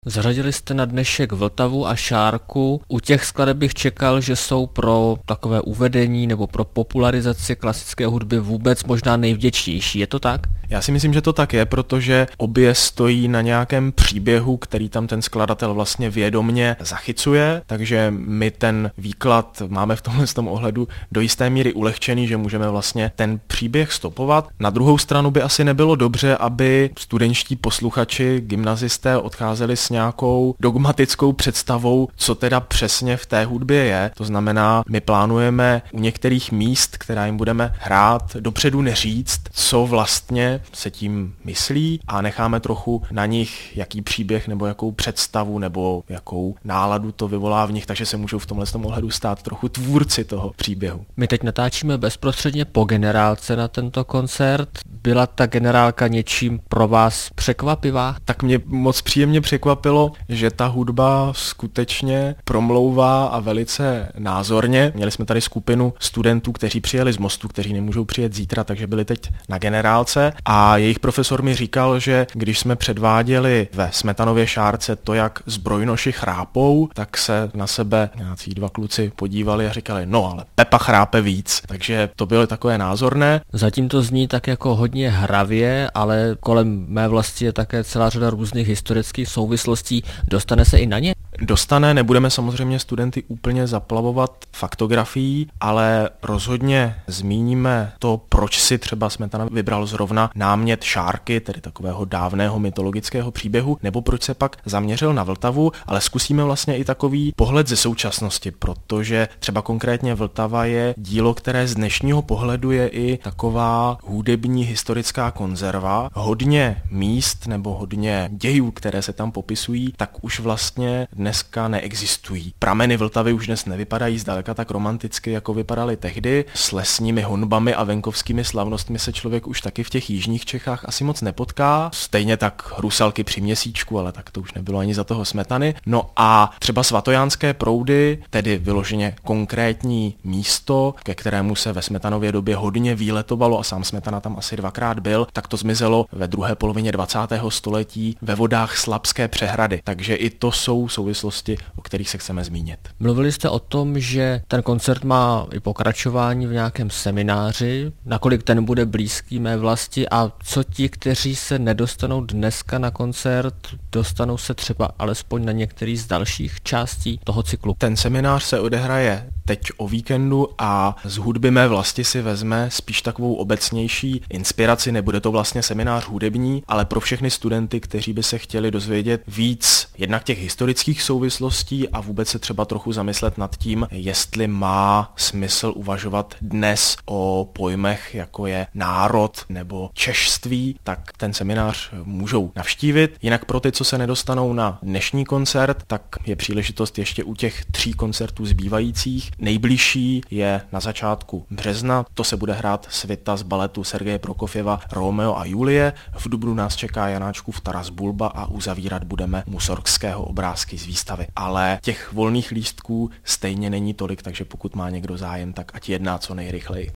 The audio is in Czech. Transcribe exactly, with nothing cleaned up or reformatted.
Zařadili jste na dnešek Vltavu a Šárku. U těch skladeb bych čekal, že jsou pro takové uvedení nebo pro popularizaci klasické hudby vůbec možná nejvděčnější. Je to tak? Já si myslím, že to tak je, protože obě stojí na nějakém příběhu, který tam ten skladatel vlastně vědomně zachycuje, takže my ten výklad máme v tomhle tom ohledu do jisté míry ulehčený, že můžeme vlastně ten příběh stopovat. Na druhou stranu by asi nebylo dobře, aby studentští posluchači, gymnazisté odcházeli s nějakou dogmatickou představou, co teda přesně v té hudbě je. To znamená, my plánujeme u některých míst, která jim budeme hrát, dopředu neříct, co vlastně se tím myslí a necháme trochu na nich, jaký příběh nebo jakou představu nebo jakou náladu to vyvolá v nich, takže se můžou v tomhle tom ohledu stát trochu tvůrci toho příběhu. My teď natáčíme bezprostředně po generálce na tento koncert. Byla ta generálka něčím pro vás překvapivá? Tak mě moc příjemně překvapilo, že ta hudba skutečně promlouvá a velice názorně. Měli jsme tady skupinu studentů, kteří přijeli z Mostu, kteří nemůžou přijet zítra, takže byli teď na generálce a jejich profesor mi říkal, že když jsme předváděli ve Smetanově Šárce to, jak zbrojnoši chrápou, tak se na sebe nějací dva kluci podívali a říkali, no ale Pepa chrápe víc, takže to bylo takové názorné. Zatím to zní tak jako hodně hravě, ale kolem mé vlasti je také celá řada různých historických souvislostí. Dostane se i na ně? Dostane, nebudeme samozřejmě studenty úplně zaplavovat faktografií, ale rozhodně zmíníme to, proč si třeba Smetana vybral zrovna námět Šárky, tedy takového dávného mytologického příběhu, nebo proč se pak zaměřil na Vltavu, ale zkusíme vlastně i takový pohled ze současnosti, protože třeba konkrétně Vltava je dílo, které z dnešního pohledu je i taková hudební historická konzerva. Hodně míst nebo hodně dějů, které se tam popisují, tak už vlastně dneska neexistují. Prameny Vltavy už dnes nevypadají zdaleka tak romanticky, jako vypadaly tehdy. S lesními honbami a venkovskými slavnostmi se člověk už taky v těch jižních Čechách asi moc nepotká. Stejně tak Rusalky při měsíčku, ale tak to už nebylo ani za toho Smetany. No a třeba svatojánské proudy, tedy vyloženě konkrétní místo, ke kterému se ve Smetanově době hodně výletovalo a sám Smetana tam asi dvakrát byl, tak to zmizelo ve druhé polovině dvacátého století ve vodách Slabské přehrady. Takže i to jsou souvislosti, o kterých se chceme zmínit. Mluvili jste o tom, že ten koncert má i pokračování v nějakém semináři, nakolik ten bude blízký mé vlasti a co ti, kteří se nedostanou dneska na koncert, dostanou se třeba alespoň na některý z dalších částí toho cyklu. Ten seminář se odehraje teď o víkendu a z hudby mé vlasti si vezme spíš takovou obecnější inspiraci, nebude to vlastně seminář hudební, ale pro všechny studenty, kteří by se chtěli dozvědět víc jednak těch historických souvislostí a vůbec se třeba trochu zamyslet nad tím, jestli má smysl uvažovat dnes o pojmech, jako je národ nebo češství, tak ten seminář můžou navštívit. Jinak pro ty, co se nedostanou na dnešní koncert, tak je příležitost ještě u těch tří koncertů zbývajících. Nejbližší je na začátku března, to se bude hrát svita z baletu Sergeje Prokofjeva Romeo a Julie. V dubnu nás čeká Janáčkův Taras Bulba a uzavírat budeme Musorgského obrázky z výstavy. Ale těch volných lístků stejně není tolik, takže pokud má někdo zájem, tak ať jedná co nejrychleji.